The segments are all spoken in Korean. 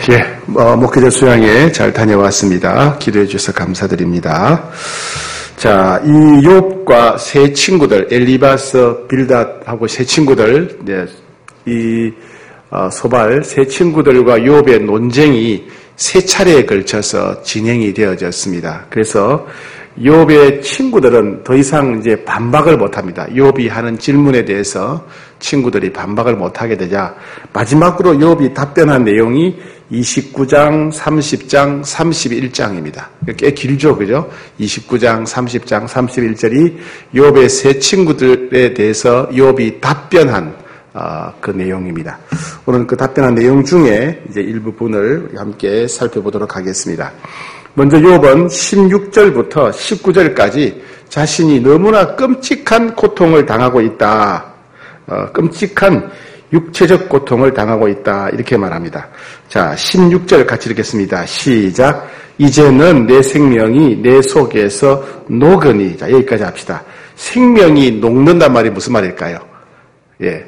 목회자 수양회 잘 다녀왔습니다. 기도해 주셔서 감사드립니다. 자, 이 욥과 세 친구들, 엘리바스, 빌닷하고 세 친구들, 이 소발 세 친구들과 욥의 논쟁이 세 차례에 걸쳐서 진행이 되어졌습니다. 그래서 욥의 친구들은 더 이상 이제 반박을 못합니다. 욥이 하는 질문에 대해서 친구들이 반박을 못하게 되자 마지막으로 욥이 답변한 내용이 29장, 30장, 31장입니다. 꽤 길죠, 그죠? 29장, 30장, 31절이 욥의 세 친구들에 대해서 욥이 답변한 그 내용입니다. 오늘 그 답변한 내용 중에 이제 일부분을 함께 살펴보도록 하겠습니다. 먼저 욥은 16절부터 19절까지 자신이 너무나 끔찍한 고통을 당하고 있다. 끔찍한 육체적 고통을 당하고 있다. 이렇게 말합니다. 자, 16절 같이 읽겠습니다. 시작. 이제는 내 생명이 내 속에서 녹으니. 자, 여기까지 합시다. 생명이 녹는단 말이 무슨 말일까요? 예.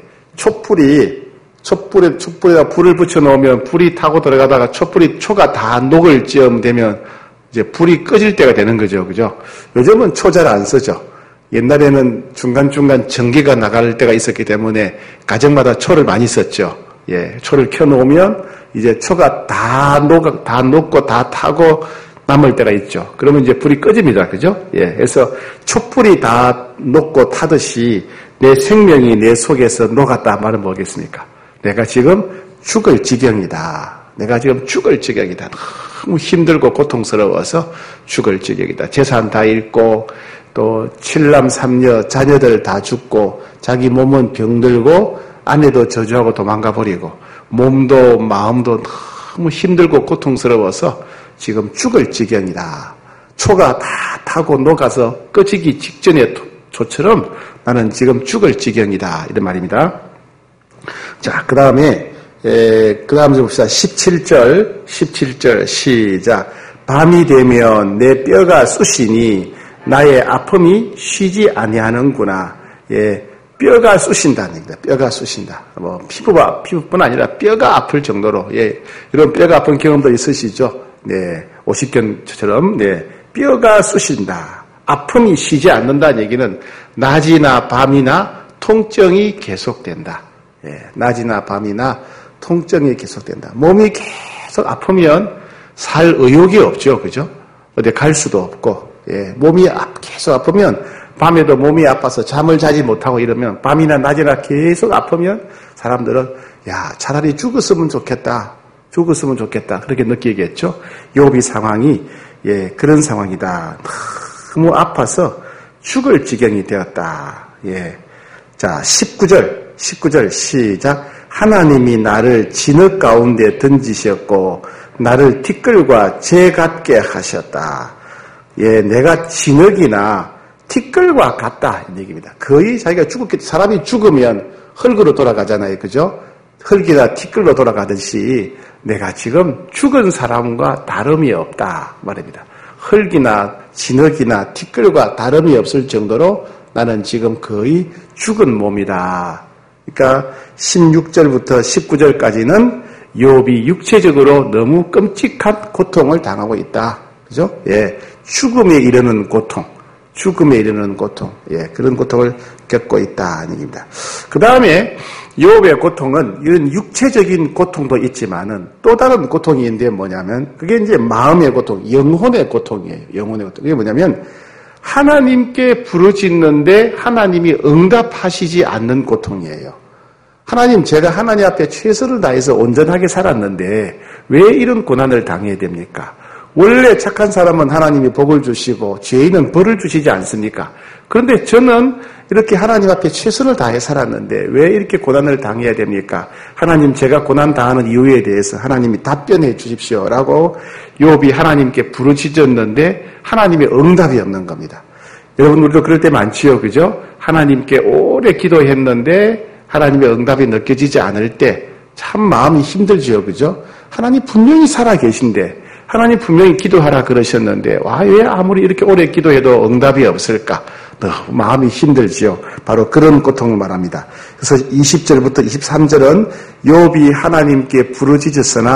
촛불에다 불을 붙여놓으면 불이 타고 들어가다가 초가 다 녹을 쯤 되면 이제 불이 꺼질 때가 되는 거죠. 그죠? 요즘은 초 잘 안 쓰죠. 옛날에는 중간중간 전기가 나갈 때가 있었기 때문에 가정마다 초를 많이 썼죠. 예. 초를 켜놓으면 이제 초가 다 녹고 다 타고 남을 때가 있죠. 그러면 이제 불이 꺼집니다. 그죠? 예. 그래서 촛불이 다 녹고 타듯이 내 생명이 내 속에서 녹았다 말은 뭐겠습니까? 내가 지금 죽을 지경이다. 너무 힘들고 고통스러워서 죽을 지경이다. 재산 다 잃고 또 7남 3녀 자녀들 다 죽고 자기 몸은 병들고 아내도 저주하고 도망가 버리고 몸도 마음도 너무 힘들고 고통스러워서 지금 죽을 지경이다. 초가 다 타고 녹아서 꺼지기 직전의 초처럼 나는 지금 죽을 지경이다. 이런 말입니다. 자, 그 다음에 좀 봅시다. 17절 시작. 밤이 되면 내 뼈가 쑤시니 나의 아픔이 쉬지 아니하는구나. 예, 뼈가 쑤신다는 얘기다. 뼈가 쑤신다. 피부뿐 아니라 뼈가 아플 정도로, 예, 이런 뼈가 아픈 경험도 있으시죠? 네, 오십견처럼, 네, 뼈가 쑤신다. 아픔이 쉬지 않는다는 얘기는 낮이나 밤이나 통증이 계속된다. 예, 낮이나 밤이나 통증이 계속된다. 몸이 계속 아프면 살 의욕이 없죠. 그죠? 어디 갈 수도 없고, 예, 몸이 계속 아프면 밤에도 몸이 아파서 잠을 자지 못하고 이러면 밤이나 낮이나 계속 아프면 사람들은 야, 차라리 죽었으면 좋겠다. 그렇게 느끼겠죠. 욥의 상황이, 예, 그런 상황이다. 너무 아파서 죽을 지경이 되었다. 예. 자, 19절 시작. 하나님이 나를 진흙 가운데 던지셨고 나를 티끌과 재 같게 하셨다. 예, 내가 진흙이나 티끌과 같다. 이 얘기입니다. 거의 자기가 사람이 죽으면 흙으로 돌아가잖아요. 그죠? 흙이나 티끌로 돌아가듯이 내가 지금 죽은 사람과 다름이 없다. 말입니다. 흙이나 진흙이나 티끌과 다름이 없을 정도로 나는 지금 거의 죽은 몸이다. 그러니까 16절부터 19절까지는 욥이 육체적으로 너무 끔찍한 고통을 당하고 있다. 그죠? 예. 죽음에 이르는 고통. 예. 그런 고통을 겪고 있다는 얘기입니다. 그 다음에 욥의 고통은 이런 육체적인 고통도 있지만은 또 다른 고통이 있는데 뭐냐면 그게 이제 마음의 고통, 영혼의 고통이에요. 영혼의 고통. 그게 뭐냐면 하나님께 부르짖는데 하나님이 응답하시지 않는 고통이에요. 하나님, 제가 하나님 앞에 최선을 다해서 온전하게 살았는데 왜 이런 고난을 당해야 됩니까? 원래 착한 사람은 하나님이 복을 주시고 죄인은 벌을 주시지 않습니까? 그런데 저는 이렇게 하나님 앞에 최선을 다해 살았는데 왜 이렇게 고난을 당해야 됩니까? 하나님, 제가 고난 당하는 이유에 대해서 하나님이 답변해 주십시오라고 욥이 하나님께 부르짖었는데 하나님의 응답이 없는 겁니다. 여러분, 우리도 그럴 때 많지요, 그죠? 하나님께 오래 기도했는데 하나님의 응답이 느껴지지 않을 때 참 마음이 힘들지요, 그죠? 하나님 분명히 살아계신데 하나님 분명히 기도하라 그러셨는데 왜 아무리 이렇게 오래 기도해도 응답이 없을까? 너무 마음이 힘들지요. 바로 그런 고통을 말합니다. 그래서 20절부터 23절은 욥이 하나님께 부르짖었으나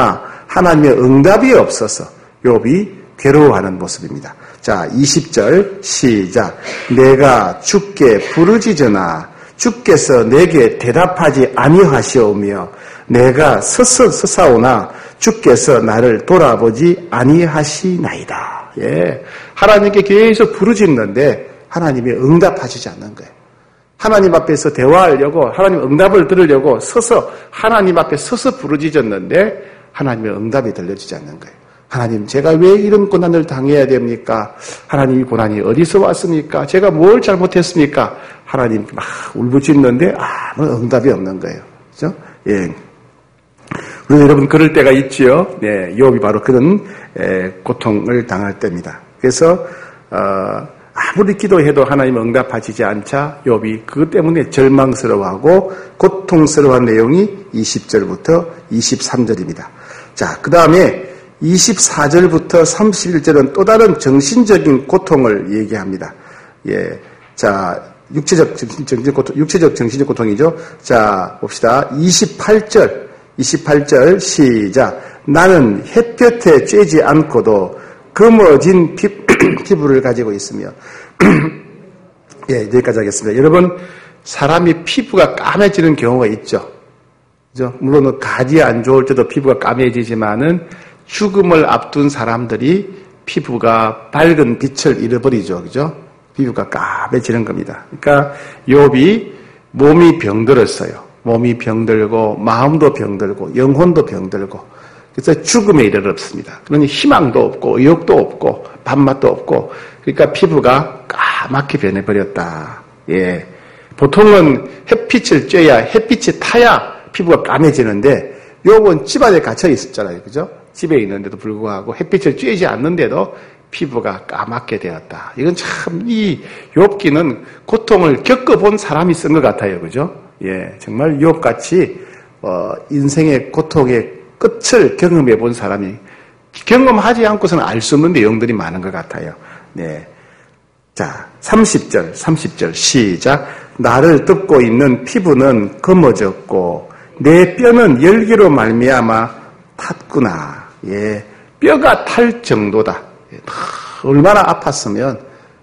하나님의 응답이 없어서 욥이 괴로워하는 모습입니다. 자, 20절 시작. 내가 주께 부르짖으나 주께서 내게 대답하지 아니하시오며 내가 서사오나 주께서 나를 돌아보지 아니하시나이다. 예, 하나님께 계속 부르짖는데 하나님이 응답하시지 않는 거예요. 하나님 앞에서 대화하려고 하나님 응답을 들으려고 서서 하나님 앞에 서서 부르짖었는데 하나님의 응답이 들려지지 않는 거예요. 하나님, 제가 왜 이런 고난을 당해야 됩니까? 하나님, 이 고난이 어디서 왔습니까? 제가 뭘 잘못했습니까? 하나님 막 울부짖는데 아무 응답이 없는 거예요. 그렇죠? 예. 그래서 여러분 그럴 때가 있지요. 네, 욥이 바로 그런 고통을 당할 때입니다. 그래서 아무리 기도해도 하나님 응답하시지 않자 욥이 그것 때문에 절망스러워하고 고통스러워한 내용이 20절부터 23절입니다. 자, 그 다음에 24절부터 31절은 또 다른 정신적인 고통을 얘기합니다. 예. 자, 육체적 정신적 고통이죠. 자, 봅시다. 28절 시작. 나는 햇볕에 쬐지 않고도 검어진 피부를 가지고 있으며 예, 여기까지 하겠습니다. 여러분, 사람이 피부가 까매지는 경우가 있죠. 그죠? 물론 가지 안 좋을 때도 피부가 까매지지만은 죽음을 앞둔 사람들이 피부가 밝은 빛을 잃어버리죠. 그죠? 피부가 까매지는 겁니다. 그러니까 욥이 몸이 병들었어요. 몸이 병들고 마음도 병들고 영혼도 병들고 그래서 죽음에 이르렀습니다. 그러니 희망도 없고 의욕도 없고 밥맛도 없고 그러니까 피부가 까맣게 변해버렸다. 예, 보통은 햇빛을 쬐야 햇빛이 타야 피부가 까매지는데 욥은 집안에 갇혀 있었잖아요. 그죠? 집에 있는데도 불구하고 햇빛을 쬐지 않는데도 피부가 까맣게 되었다. 이건 참 이 욥기는 고통을 겪어본 사람이 쓴 것 같아요. 그죠? 예, 정말 욥같이 인생의 고통의 끝을 경험해 본 사람이 경험하지 않고서는 알 수 없는 내용들이 많은 것 같아요. 네. 자, 30절 시작. 나를 덮고 있는 피부는 검어졌고 내 뼈는 열기로 말미암아 탔구나. 예, 뼈가 탈 정도다. 얼마나 아팠으면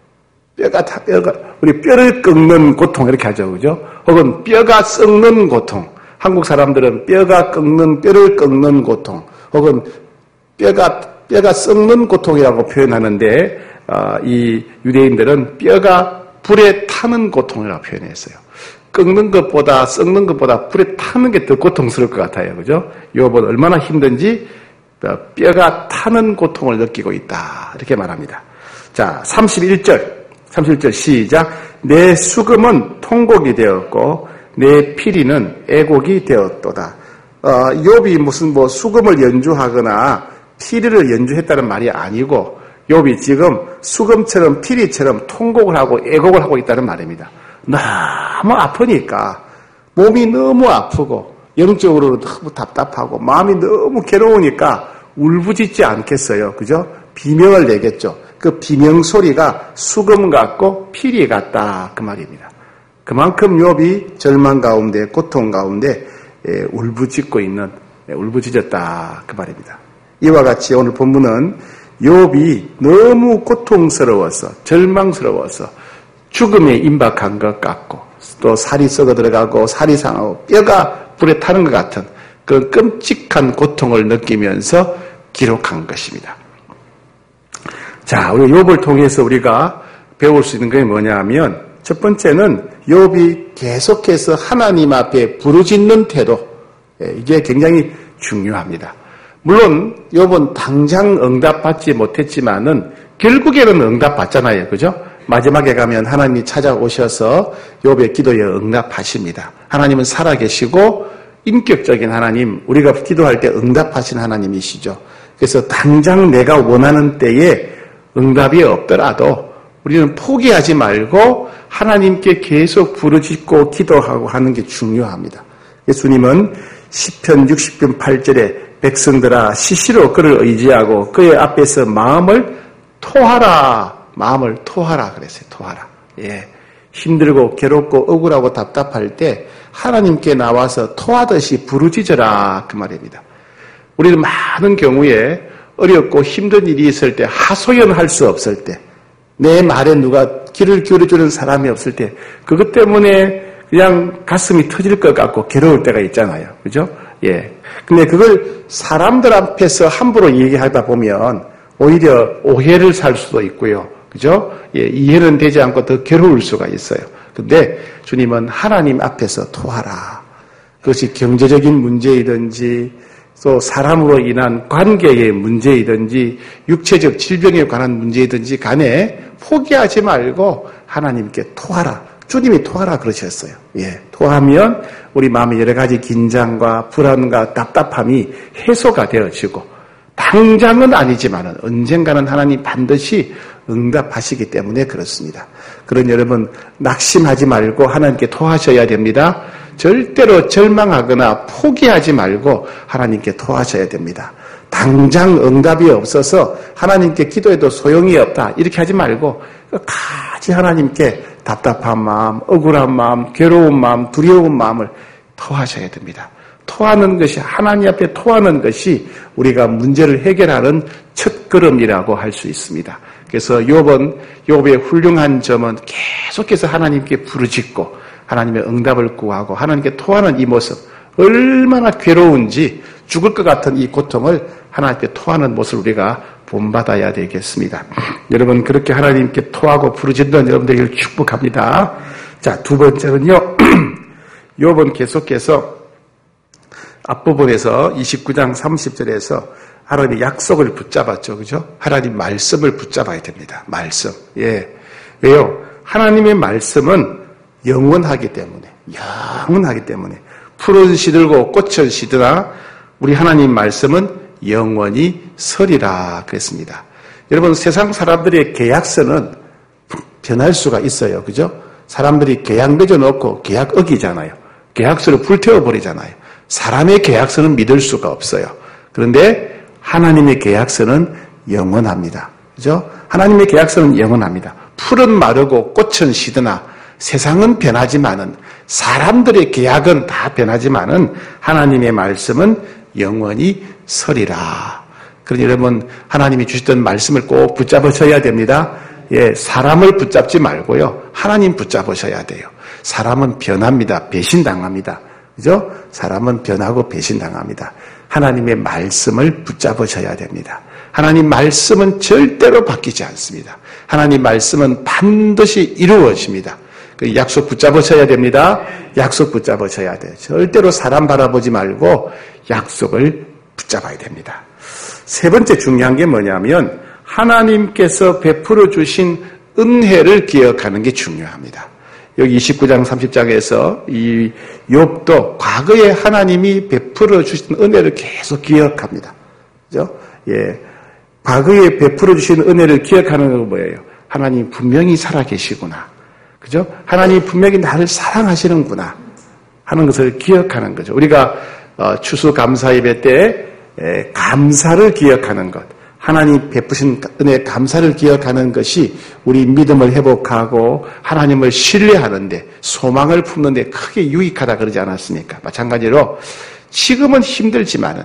우리 뼈를 꺾는 고통 이렇게 하죠, 그죠? 혹은 뼈가 썩는 고통. 한국 사람들은 뼈를 꺾는 고통, 혹은 뼈가 썩는 고통이라고 표현하는데 이 유대인들은 뼈가 불에 타는 고통이라고 표현했어요. 썩는 것보다 불에 타는 게 더 고통스러울 것 같아요. 그죠? 욥은 얼마나 힘든지 뼈가 타는 고통을 느끼고 있다. 이렇게 말합니다. 자, 31절 시작. 내 수금은 통곡이 되었고 내 피리는 애곡이 되었도다. 욥이 무슨 수금을 연주하거나 피리를 연주했다는 말이 아니고 욥이 지금 수금처럼 피리처럼 통곡을 하고 애곡을 하고 있다는 말입니다. 너무 아프니까 몸이 너무 아프고 영적으로 너무 답답하고 마음이 너무 괴로우니까 울부짖지 않겠어요. 그죠? 비명을 내겠죠. 그 비명 소리가 수금 같고 피리 같다. 그 말입니다. 그만큼 욥이 절망 가운데 고통 가운데 울부짖었다. 그 말입니다. 이와 같이 오늘 본문은 욥이 너무 고통스러워서 절망스러워서 죽음에 임박한 것 같고 또 살이 썩어 들어가고 살이 상하고 뼈가 불에 타는 것 같은 그 끔찍한 고통을 느끼면서 기록한 것입니다. 자, 우리 욥을 통해서 우리가 배울 수 있는 게 뭐냐 하면 첫 번째는 욥이 계속해서 하나님 앞에 부르짖는 태도, 이게 굉장히 중요합니다. 물론 욥은 당장 응답받지 못했지만은 결국에는 응답받잖아요. 그죠? 마지막에 가면 하나님이 찾아오셔서 욥의 기도에 응답하십니다. 하나님은 살아계시고 인격적인 하나님, 우리가 기도할 때 응답하신 하나님이시죠. 그래서 당장 내가 원하는 때에 응답이 없더라도 우리는 포기하지 말고 하나님께 계속 부르짖고 기도하고 하는 게 중요합니다. 예수님은 시편 60편 8절에 백성들아 시시로 그를 의지하고 그의 앞에서 마음을 토하라 그랬어요. 토하라. 예. 힘들고 괴롭고 억울하고 답답할 때 하나님께 나와서 토하듯이 부르짖어라 그 말입니다. 우리는 많은 경우에 어렵고 힘든 일이 있을 때, 하소연할 수 없을 때, 내 말에 누가 귀를 기울여주는 사람이 없을 때, 그것 때문에 그냥 가슴이 터질 것 같고 괴로울 때가 있잖아요. 그죠? 예. 근데 그걸 사람들 앞에서 함부로 얘기하다 보면 오히려 오해를 살 수도 있고요. 그죠? 예, 이해는 되지 않고 더 괴로울 수가 있어요. 근데 주님은 하나님 앞에서 토하라. 그것이 경제적인 문제이든지 또 사람으로 인한 관계의 문제이든지 육체적 질병에 관한 문제이든지 간에 포기하지 말고 하나님께 토하라. 주님이 토하라 그러셨어요. 예, 토하면 우리 마음의 여러 가지 긴장과 불안과 답답함이 해소가 되어지고 당장은 아니지만 언젠가는 하나님 반드시 응답하시기 때문에 그렇습니다. 그런 여러분 낙심하지 말고 하나님께 토하셔야 됩니다. 절대로 절망하거나 포기하지 말고 하나님께 토하셔야 됩니다. 당장 응답이 없어서 하나님께 기도해도 소용이 없다 이렇게 하지 말고 끝까지 하나님께 답답한 마음, 억울한 마음, 괴로운 마음, 두려운 마음을 토하셔야 됩니다. 토하는 것이 하나님 앞에 토하는 것이 우리가 문제를 해결하는 첫걸음이라고 할 수 있습니다. 그래서 욥의 훌륭한 점은 계속해서 하나님께 부르짖고 하나님의 응답을 구하고 하나님께 토하는 이 모습 얼마나 괴로운지 죽을 것 같은 이 고통을 하나님께 토하는 모습을 우리가 본받아야 되겠습니다. 여러분 그렇게 하나님께 토하고 부르짖는 여러분들에게 축복합니다. 자, 두 번째는요. 욥은 계속해서 앞부분에서 29장 30절에서 하나님의 약속을 붙잡았죠. 그죠? 하나님 말씀을 붙잡아야 됩니다. 말씀. 예. 왜요? 하나님의 말씀은 영원하기 때문에, 푸른 시들고 꽃은 시드나 우리 하나님 말씀은 영원히 서리라 그랬습니다. 여러분 세상 사람들의 계약서는 변할 수가 있어요. 그죠? 사람들이 계약 맺어놓고 계약 어기잖아요. 계약서를 불태워버리잖아요. 사람의 계약서는 믿을 수가 없어요. 그런데 하나님의 계약서는 영원합니다. 그죠? 하나님의 계약서는 영원합니다. 풀은 마르고 꽃은 시드나 세상은 변하지만은 사람들의 계약은 다 변하지만은 하나님의 말씀은 영원히 서리라. 그러니 여러분 하나님이 주셨던 말씀을 꼭 붙잡으셔야 됩니다. 예, 사람을 붙잡지 말고요. 하나님 붙잡으셔야 돼요. 사람은 변합니다. 배신당합니다. 그죠? 사람은 변하고 배신당합니다. 하나님의 말씀을 붙잡으셔야 됩니다. 하나님 말씀은 절대로 바뀌지 않습니다. 하나님 말씀은 반드시 이루어집니다. 그 약속 붙잡으셔야 됩니다. 약속 붙잡으셔야 돼요. 절대로 사람 바라보지 말고 약속을 붙잡아야 됩니다. 세 번째 중요한 게 뭐냐면 하나님께서 베풀어 주신 은혜를 기억하는 게 중요합니다. 여기 29장 30장에서 이 욥도 과거에 하나님이 베풀어 주신 은혜를 계속 기억합니다. 그죠? 예. 과거에 베풀어 주신 은혜를 기억하는 건 뭐예요? 하나님 분명히 살아계시구나. 그죠? 하나님 분명히 나를 사랑하시는구나 하는 것을 기억하는 거죠. 우리가 추수감사예배 때 감사를 기억하는 것, 하나님 베푸신 은혜 감사를 기억하는 것이 우리 믿음을 회복하고 하나님을 신뢰하는데 소망을 품는데 크게 유익하다 그러지 않았습니까? 마찬가지로 지금은 힘들지만은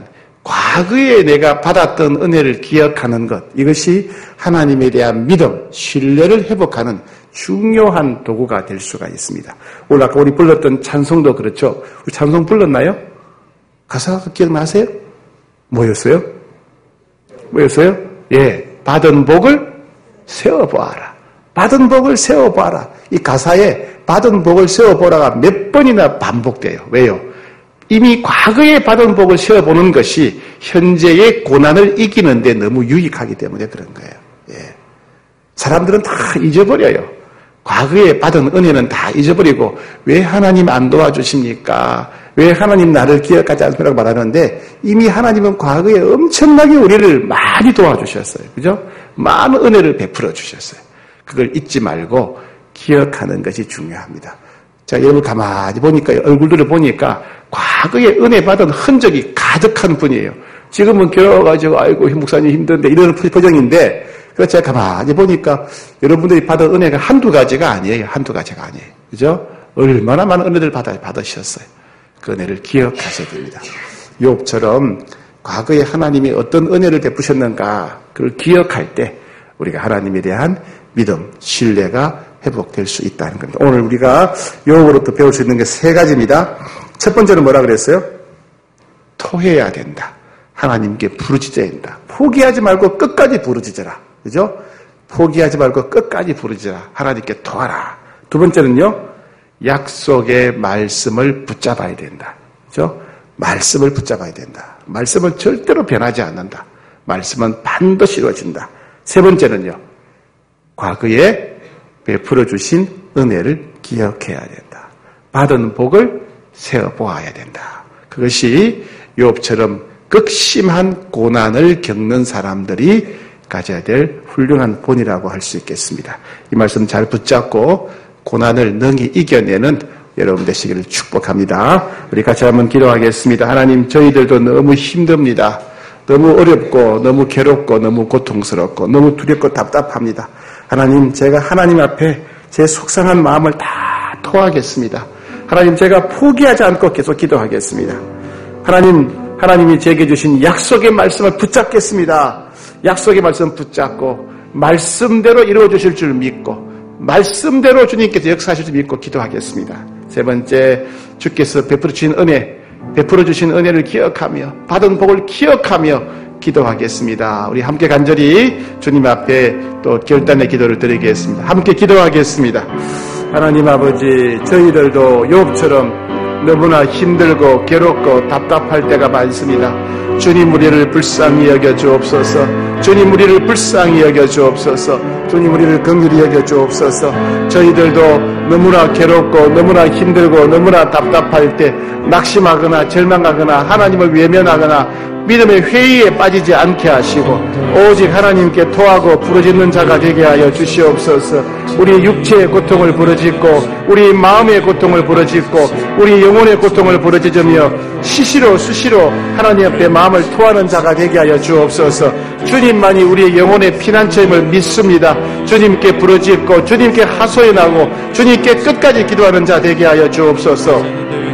과거에 내가 받았던 은혜를 기억하는 것, 이것이 하나님에 대한 믿음, 신뢰를 회복하는 중요한 도구가 될 수가 있습니다. 오늘 아까 우리 불렀던 찬송도 그렇죠. 우리 찬송 불렀나요? 가사가 기억나세요? 뭐였어요? 예, 받은 복을 세워보아라. 받은 복을 세워보아라. 이 가사에 받은 복을 세워보라가 몇 번이나 반복돼요. 왜요? 이미 과거에 받은 복을 세워보는 것이 현재의 고난을 이기는데 너무 유익하기 때문에 그런 거예요. 예. 사람들은 다 잊어버려요. 과거에 받은 은혜는 다 잊어버리고 왜 하나님 안 도와주십니까? 왜 하나님 나를 기억하지 않습니까? 말하는데 이미 하나님은 과거에 엄청나게 우리를 많이 도와주셨어요. 그죠? 많은 은혜를 베풀어 주셨어요. 그걸 잊지 말고 기억하는 것이 중요합니다. 자, 여러분 가만히 보니까 얼굴들을 보니까 과거에 은혜 받은 흔적이 가득한 분이에요. 지금은 괴로워가지고 아이고 목사님 힘든데 이런 표정인데 그래서 제가 가만히 보니까 여러분들이 받은 은혜가 한두 가지가 아니에요. 그죠? 얼마나 많은 은혜를 받으셨어요. 그 은혜를 기억하셔야 됩니다. 욥처럼 과거에 하나님이 어떤 은혜를 베푸셨는가 그걸 기억할 때 우리가 하나님에 대한 믿음, 신뢰가 회복될 수 있다는 겁니다. 오늘 우리가 욥으로부터 배울 수 있는 게 세 가지입니다. 첫 번째는 뭐라 그랬어요? 토해야 된다. 하나님께 부르짖어야 된다. 포기하지 말고 끝까지 부르짖어라. 그죠? 포기하지 말고 끝까지 부르짖어라. 하나님께 토하라. 두 번째는요, 약속의 말씀을 붙잡아야 된다. 그죠? 말씀을 붙잡아야 된다. 말씀은 절대로 변하지 않는다. 말씀은 반드시 이루어진다. 세 번째는요, 과거에 베풀어 주신 은혜를 기억해야 된다. 받은 복을 세어보아야 된다. 그것이 욥처럼 극심한 고난을 겪는 사람들이 가져야 될 훌륭한 본이라고 할 수 있겠습니다. 이 말씀 잘 붙잡고 고난을 능히 이겨내는 여러분 되시기를 축복합니다. 우리 같이 한번 기도하겠습니다. 하나님, 저희들도 너무 힘듭니다. 너무 어렵고 너무 괴롭고 너무 고통스럽고 너무 두렵고 답답합니다. 하나님, 제가 하나님 앞에 제 속상한 마음을 다 토하겠습니다. 하나님, 제가 포기하지 않고 계속 기도하겠습니다. 하나님이 제게 주신 약속의 말씀을 붙잡겠습니다. 약속의 말씀 붙잡고 말씀대로 이루어 주실 줄 믿고 말씀대로 주님께서 역사하실 줄 믿고 기도하겠습니다. 세 번째, 주께서 베풀어 주신 은혜를 기억하며 받은 복을 기억하며 기도하겠습니다. 우리 함께 간절히 주님 앞에 또 결단의 기도를 드리겠습니다. 함께 기도하겠습니다. 하나님 아버지, 저희들도 욥처럼 너무나 힘들고 괴롭고 답답할 때가 많습니다. 주님, 우리를 불쌍히 여겨 주옵소서. 주님, 우리를 불쌍히 여겨 주옵소서. 주님, 우리를 긍휼히 여겨 주옵소서. 저희들도 너무나 괴롭고 너무나 힘들고 너무나 답답할 때 낙심하거나 절망하거나 하나님을 외면하거나 믿음의 회의에 빠지지 않게 하시고 오직 하나님께 토하고 부르짖는 자가 되게 하여 주시옵소서. 우리 육체의 고통을 부르짖고 우리 마음의 고통을 부르짖고 우리 영혼의 고통을 부르짖으며 수시로 하나님 앞에 마음을 토하는 자가 되게 하여 주옵소서. 주님만이 우리의 영혼의 피난처임을 믿습니다. 주님께 부르짖고 주님께 하소연하고 주님께 끝까지 기도하는 자 되게 하여 주옵소서.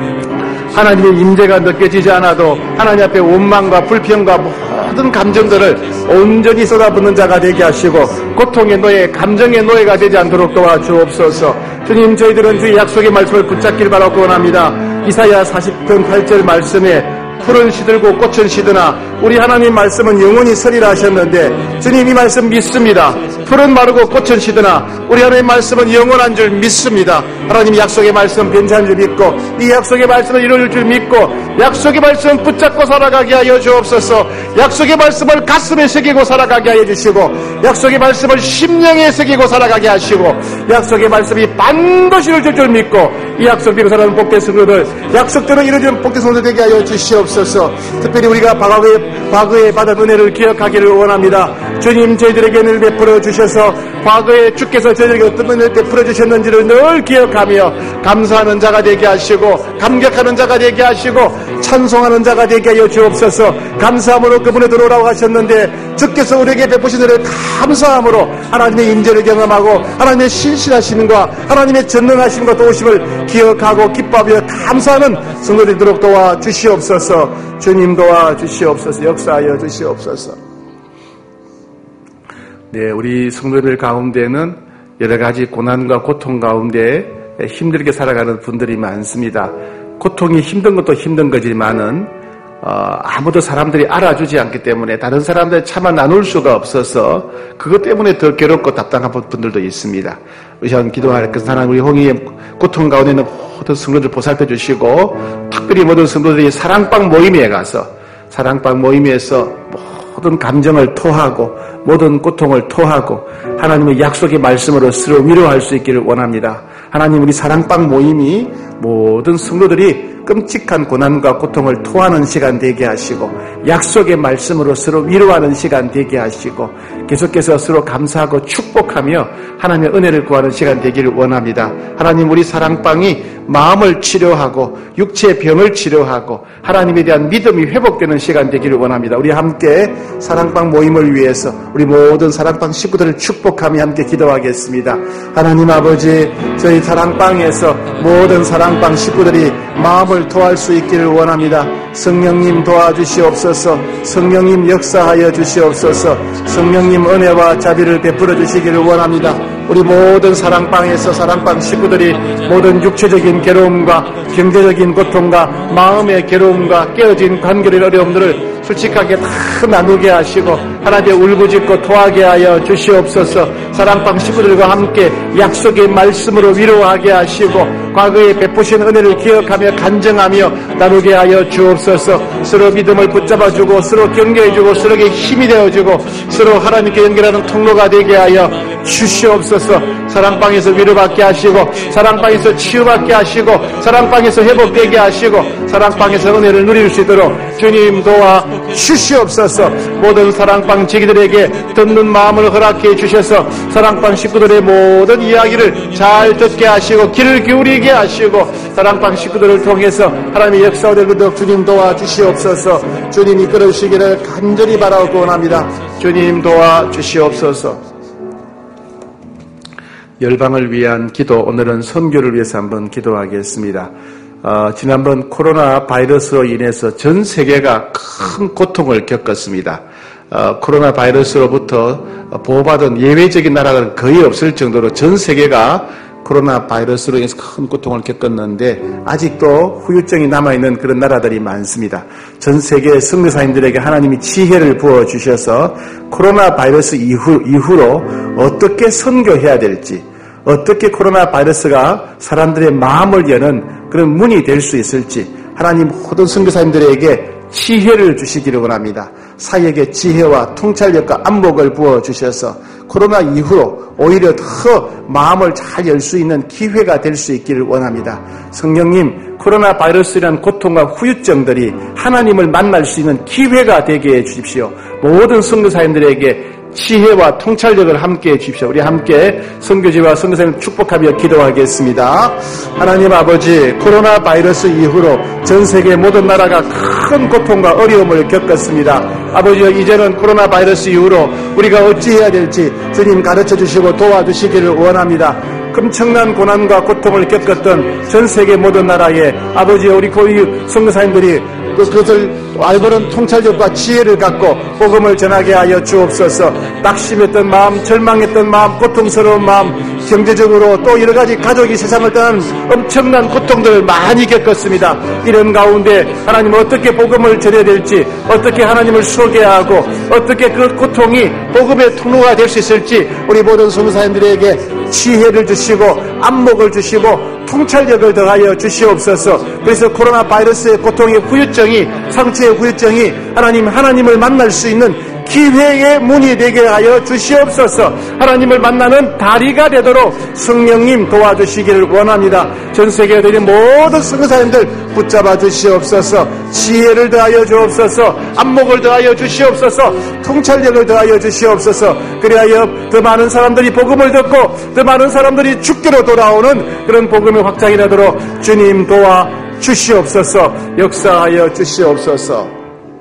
하나님의 임재가 느껴지지 않아도 하나님 앞에 원망과 불평과 모든 감정들을 온전히 쏟아붓는 자가 되게 하시고 고통의 노예, 감정의 노예가 되지 않도록 도와주옵소서. 주님, 저희들은 주의 약속의 말씀을 붙잡길 바라고 원합니다. 이사야 40편 8절 말씀에 풀은 시들고 꽃은 시드나 우리 하나님 말씀은 영원히 서리라 하셨는데 주님, 이 말씀 믿습니다. 풀은 마르고 꽃은 시드나 우리 하나님 말씀은 영원한 줄 믿습니다. 하나님 약속의 말씀 변치한 줄 믿고 이 약속의 말씀을 이룰 줄 믿고 약속의 말씀 붙잡고 살아가게 하여 주옵소서. 약속의 말씀을 가슴에 새기고 살아가게 하여 주시고 약속의 말씀을 심령에 새기고 살아가게 하시고 약속의 말씀이 반드시 이룰 줄 믿고 이 약속 믿고 살아가는 복된 성도들, 약속대로 이루어지는 복된 성도들 되게 하여 주시옵소서. 특별히 우리가 과거에 받은 은혜를 기억하기를 원합니다. 주님, 저희들에게 은혜를 베풀어 주셔서 과거에 주께서 저희들에게 어떤 은혜를 베풀어 주셨는지를 늘 기억하며 감사하는 자가 되게 하시고 감격하는 자가 되게 하시고 찬송하는 자가 되게 하여 주옵소서. 감사함으로 그분에 들어오라고 하셨는데 주께서 우리에게 베푸신 은혜를 감사함으로 하나님의 임재를 경험하고 하나님의 신실하심과 하나님의 전능하심과 도우심을 기억하고 기뻐하며 감사하는 성도들이 되도록 도와주시옵소서. 주님, 도와주시옵소서. 역사하여 주시옵소서. 네, 우리 성도들 가운데는 여러 가지 고난과 고통 가운데 힘들게 살아가는 분들이 많습니다. 고통이 힘든 것도 힘든 거지만은 아무도 사람들이 알아주지 않기 때문에 다른 사람들 차마 나눌 수가 없어서 그것 때문에 더 괴롭고 답답한 분들도 있습니다. 우선 기도할 그 하나님, 우리 홍의의 고통 가운데 있는 모든 성도들 보살펴 주시고 특별히 모든 성도들이 사랑방 모임에 가서 사랑방 모임에서 모든 감정을 토하고 모든 고통을 토하고 하나님의 약속의 말씀으로 서로 위로할 수 있기를 원합니다. 하나님, 우리 사랑방 모임이 모든 성도들이 끔찍한 고난과 고통을 토하는 시간 되게 하시고 약속의 말씀으로 서로 위로하는 시간 되게 하시고 계속해서 서로 감사하고 축복하며 하나님의 은혜를 구하는 시간 되기를 원합니다. 하나님, 우리 사랑방이 마음을 치료하고 육체의 병을 치료하고 하나님에 대한 믿음이 회복되는 시간 되기를 원합니다. 우리 함께 사랑방 모임을 위해서 우리 모든 사랑방 식구들을 축복하며 함께 기도하겠습니다. 하나님 아버지, 저희 사랑방에서 모든 사랑방 식구들이 마음을 마음을 토할 수 있기를 원합니다. 성령님 도와주시옵소서. 성령님 역사하여 주시옵소서. 성령님 은혜와 자비를 베풀어 주시기를 원합니다. 우리 모든 사랑방에서 사랑방 식구들이 모든 육체적인 괴로움과 경제적인 고통과 마음의 괴로움과 깨어진 관계의 어려움들을 솔직하게 다 나누게 하시고 하나님의 울부짖고 토하게 하여 주시옵소서. 사랑방 식구들과 함께 약속의 말씀으로 위로하게 하시고 과거에 베푸신 은혜를 기억하며 간증하며 나누게 하여 주옵소서. 서로 믿음을 붙잡아주고 서로 격려해주고 서로에게 힘이 되어주고 서로 하나님께 연결하는 통로가 되게 하여 주시옵소서. 사랑방에서 위로받게 하시고 사랑방에서 치유받게 하시고 사랑방에서 회복되게 하시고 사랑방에서 은혜를 누릴 수 있도록 주님 도와 주시옵소서. 모든 사랑방 지기들에게 듣는 마음을 허락해 주셔서 사랑방 식구들의 모든 이야기를 잘 듣게 하시고 귀를 기울이게 하시고 사랑방 식구들을 통해서 하나님의 역사가 되도록 주님 도와 주시옵소서. 주님 이끌어 주시기를 간절히 바라고 원합니다. 주님 도와 주시옵소서. 열방을 위한 기도, 오늘은 선교를 위해서 한번 기도하겠습니다. 지난번 코로나 바이러스로 인해서 전 세계가 큰 고통을 겪었습니다. 코로나 바이러스로부터 보호받은 예외적인 나라가 거의 없을 정도로 전 세계가 코로나 바이러스로 인해서 큰 고통을 겪었는데 아직도 후유증이 남아있는 그런 나라들이 많습니다. 전 세계 선교사님들에게 하나님이 지혜를 부어주셔서 코로나 바이러스 이후로 어떻게 선교해야 될지, 어떻게 코로나 바이러스가 사람들의 마음을 여는 그런 문이 될 수 있을지 하나님 모든 선교사님들에게 지혜를 주시기를 원합니다. 사역의 지혜와 통찰력과 안목을 부어주셔서 코로나 이후로 오히려 더 마음을 잘 열 수 있는 기회가 될 수 있기를 원합니다. 성령님, 코로나 바이러스라는 고통과 후유증들이 하나님을 만날 수 있는 기회가 되게 해주십시오. 모든 선교사님들에게 지혜와 통찰력을 함께 해주십시오. 우리 함께 선교지와 선교사님 축복하며 기도하겠습니다. 하나님 아버지, 코로나 바이러스 이후로 전 세계 모든 나라가 큰 고통과 어려움을 겪었습니다. 아버지, 이제는 코로나 바이러스 이후로 우리가 어찌해야 될지 주님 가르쳐 주시고 도와주시기를 원합니다. 엄청난 고난과 고통을 겪었던 전 세계 모든 나라에 아버지, 우리 선교사님들이 그것을 알고는 통찰력과 지혜를 갖고 복음을 전하게 하여 주옵소서. 낙심했던 마음, 절망했던 마음, 고통스러운 마음, 경제적으로 또 여러 가지 가족이 세상을 떠나는 엄청난 고통들을 많이 겪었습니다. 이런 가운데 하나님 어떻게 복음을 전해야 될지, 어떻게 하나님을 소개하고 어떻게 그 고통이 복음의 통로가 될 수 있을지 우리 모든 선교사님들에게 지혜를 주시고 안목을 주시고 통찰력을 더하여 주시옵소서. 그래서 코로나 바이러스의 고통의 후유증이, 상처의 후유증이 하나님을 만날 수 있는 기회의 문이 되게 하여 주시옵소서. 하나님을 만나는 다리가 되도록 성령님 도와주시기를 원합니다. 전 세계에 있는 모든 선교사님들 붙잡아 주시옵소서. 지혜를 더하여 주옵소서. 안목을 더하여 주시옵소서. 통찰력을 더하여 주시옵소서. 그리하여 더 많은 사람들이 복음을 듣고 더 많은 사람들이 주께로 돌아오는 그런 복음의 확장이 되도록 주님 도와 주시옵소서. 역사하여 주시옵소서.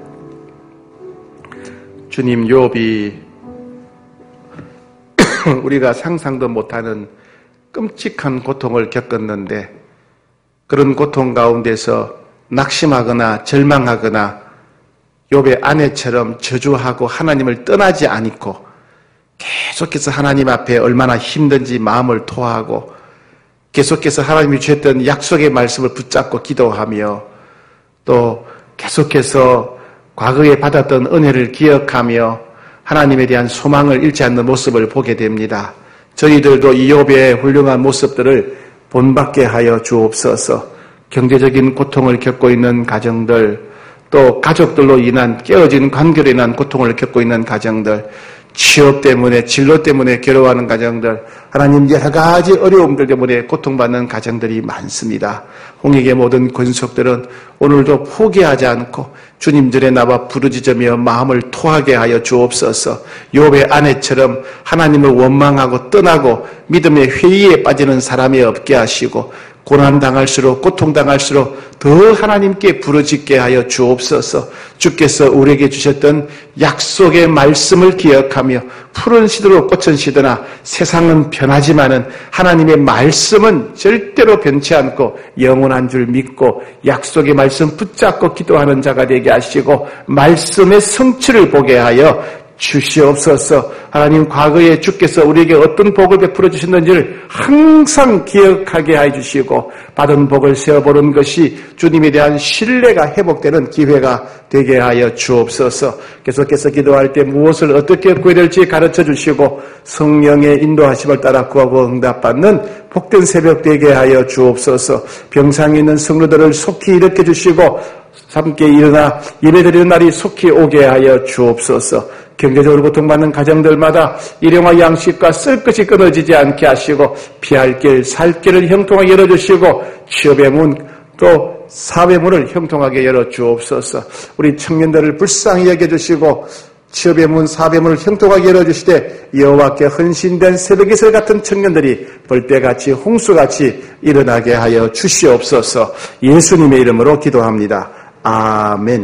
주님, 욥이 우리가 상상도 못하는 끔찍한 고통을 겪었는데 그런 고통 가운데서 낙심하거나 절망하거나 욥의 아내처럼 저주하고 하나님을 떠나지 않고 계속해서 하나님 앞에 얼마나 힘든지 마음을 토하고 계속해서 하나님이 주셨던 약속의 말씀을 붙잡고 기도하며 또 계속해서 과거에 받았던 은혜를 기억하며 하나님에 대한 소망을 잃지 않는 모습을 보게 됩니다. 저희들도 이 욥의 훌륭한 모습들을 본받게 하여 주옵소서. 경제적인 고통을 겪고 있는 가정들, 또 가족들로 인한 깨어진 관계로 인한 고통을 겪고 있는 가정들, 취업 때문에, 진로 때문에 괴로워하는 가정들, 하나님 여러 가지 어려움들 때문에 고통받는 가정들이 많습니다. 홍익의 모든 권속들은 오늘도 포기하지 않고 주님 전에 나와 부르짖으며 마음을 토하게 하여 주옵소서. 욥의 아내처럼 하나님을 원망하고 떠나고 믿음의 회의에 빠지는 사람이 없게 하시고 고난당할수록 고통당할수록 더 하나님께 부르짖게 하여 주옵소서. 주께서 우리에게 주셨던 약속의 말씀을 기억하며 푸른 시드로 꽃은 시드나 세상은 변하지만은 하나님의 말씀은 절대로 변치 않고 영원한 줄 믿고 약속의 말씀 붙잡고 기도하는 자가 되게 하시고 말씀의 성취를 보게 하여 주시옵소서. 하나님, 과거에 주께서 우리에게 어떤 복을 베풀어 주셨는지를 항상 기억하게 해주시고 받은 복을 세어보는 것이 주님에 대한 신뢰가 회복되는 기회가 되게 하여 주옵소서. 계속해서 기도할 때 무엇을 어떻게 구해야 될지 가르쳐 주시고 성령의 인도하심을 따라 구하고 응답받는 복된 새벽 되게 하여 주옵소서. 병상에 있는 성도들을 속히 일으켜 주시고 함께 일어나 예배드리는 날이 속히 오게 하여 주옵소서. 경제적으로 고통받는 가정들마다 일용할 양식과 쓸 것이 끊어지지 않게 하시고 피할 길, 살 길을 형통하게 열어주시고 취업의 문, 또 사회의 문을 형통하게 열어주옵소서. 우리 청년들을 불쌍히 여겨주시고 취업의 문, 사회의 문을 형통하게 열어주시되 여호와께 헌신된 새벽이슬 같은 청년들이 벌떼같이 홍수같이 일어나게 하여 주시옵소서. 예수님의 이름으로 기도합니다. 아멘.